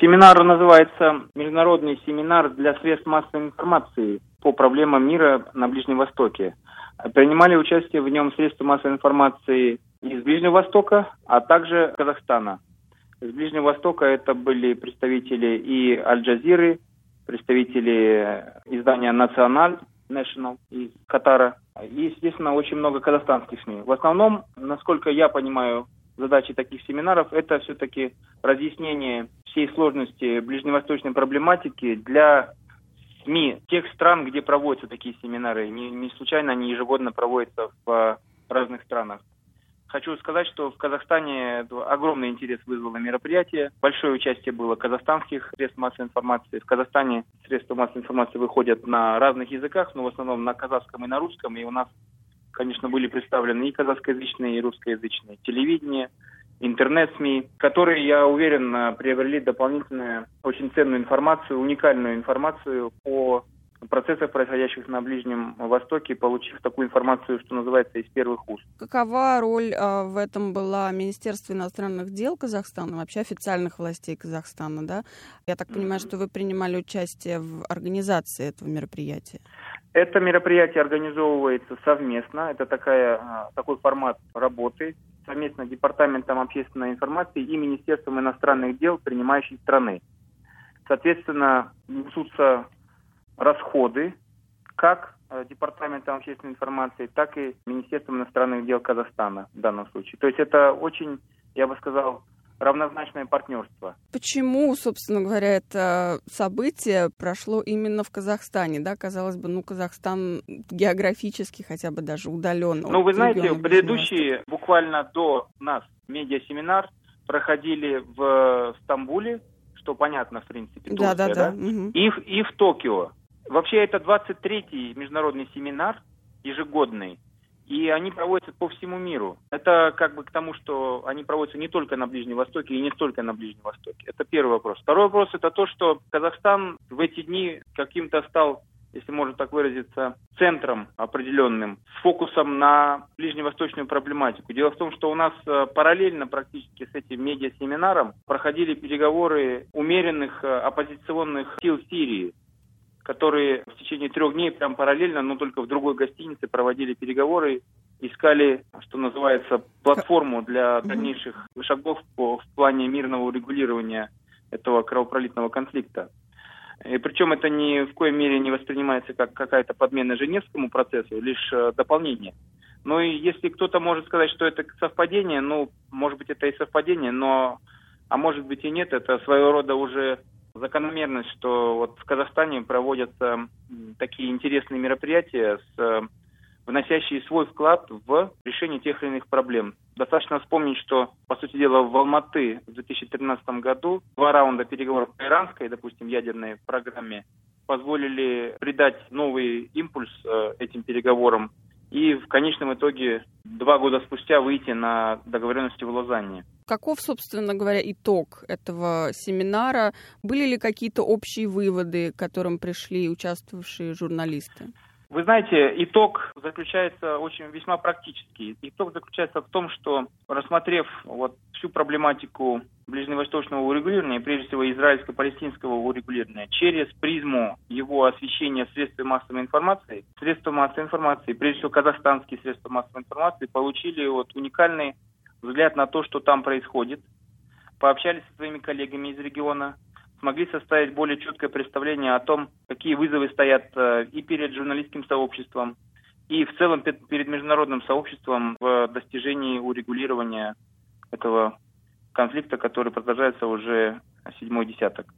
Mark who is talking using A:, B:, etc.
A: Семинар называется «Международный семинар для средств массовой информации по проблемам мира на Ближнем Востоке». Принимали участие в нем средства массовой информации из Ближнего Востока, а также Казахстана. Из Ближнего Востока это были представители и Аль-Джазиры, представители издания «Националь», National из Катара, и, естественно, очень много казахстанских СМИ. В основном, насколько я понимаю, задачи таких семинаров – это все-таки разъяснение всей сложности ближневосточной проблематики для СМИ тех стран, где проводятся такие семинары. Не случайно они ежегодно проводятся в разных странах. Хочу сказать, что в Казахстане огромный интерес вызвало мероприятие. Большое участие было казахстанских средств массовой информации. В Казахстане средства массовой информации выходят на разных языках, но в основном на казахском и на русском. И у нас, конечно, были представлены и казахскоязычные, и русскоязычные телевидение, интернет-СМИ, которые, я уверен, приобрели дополнительную, очень ценную информацию, уникальную информацию о процессах, происходящих на Ближнем Востоке, получив такую информацию, что называется, из первых уст.
B: Какова роль в этом была Министерства иностранных дел Казахстана, вообще официальных властей Казахстана, да? Я так понимаю, что вы принимали участие в организации этого мероприятия.
A: Это мероприятие организовывается совместно. Это такой формат работы совместно Департаментом общественной информации и Министерством иностранных дел принимающей страны. Соответственно, несутся расходы как Департаментом общественной информации, так и Министерством иностранных дел Казахстана в данном случае. То есть это очень, я бы сказал, равнозначное партнерство.
B: Почему, собственно говоря, это событие прошло именно в Казахстане? Да? Казалось бы, Казахстан географически хотя бы даже удален.
A: Вы знаете, предыдущие, буквально до нас, медиасеминар проходили в Стамбуле, что понятно, в принципе, Турция, да?
B: Угу.
A: И в Токио. Вообще, это 23-й международный семинар ежегодный, и они проводятся по всему миру. Это как бы к тому, что они проводятся не только на Ближнем Востоке и не только на Ближнем Востоке. Это первый вопрос. Второй вопрос – это то, что Казахстан в эти дни каким-то стал, если можно так выразиться, центром определенным, с фокусом на ближневосточную проблематику. Дело в том, что у нас параллельно практически с этим медиасеминаром проходили переговоры умеренных оппозиционных сил Сирии, которые в течение 3 дней прям параллельно, но только в другой гостинице проводили переговоры, искали, что называется, платформу для дальнейших шагов в плане мирного урегулирования этого кровопролитного конфликта. И причем это ни в коей мере не воспринимается как какая-то подмена Женевскому процессу, лишь дополнение. Ну и если кто-то может сказать, что это совпадение, может быть, это и совпадение, а может быть и нет, это своего рода уже закономерность, что вот в Казахстане проводятся такие интересные мероприятия, вносящие свой вклад в решение тех или иных проблем. Достаточно вспомнить, что, по сути дела, в Алматы в 2013 году 2 раунда переговоров по иранской, допустим, ядерной программе позволили придать новый импульс этим переговорам и в конечном итоге 2 года спустя выйти на договоренности в Лозанне.
B: Каков, собственно говоря, итог этого семинара? Были ли какие-то общие выводы, к которым пришли участвовавшие журналисты?
A: Вы знаете, итог заключается весьма практический. Итог заключается в том, что, рассмотрев всю проблематику ближневосточного урегулирования, прежде всего израильско-палестинского урегулирования, через призму его освещения средствами массовой информации, прежде всего казахстанские средства массовой информации, получили уникальный взгляд на то, что там происходит, пообщались со своими коллегами из региона, смогли составить более четкое представление о том, какие вызовы стоят и перед журналистским сообществом, и в целом перед международным сообществом в достижении урегулирования этого конфликта, который продолжается уже 7-й десяток.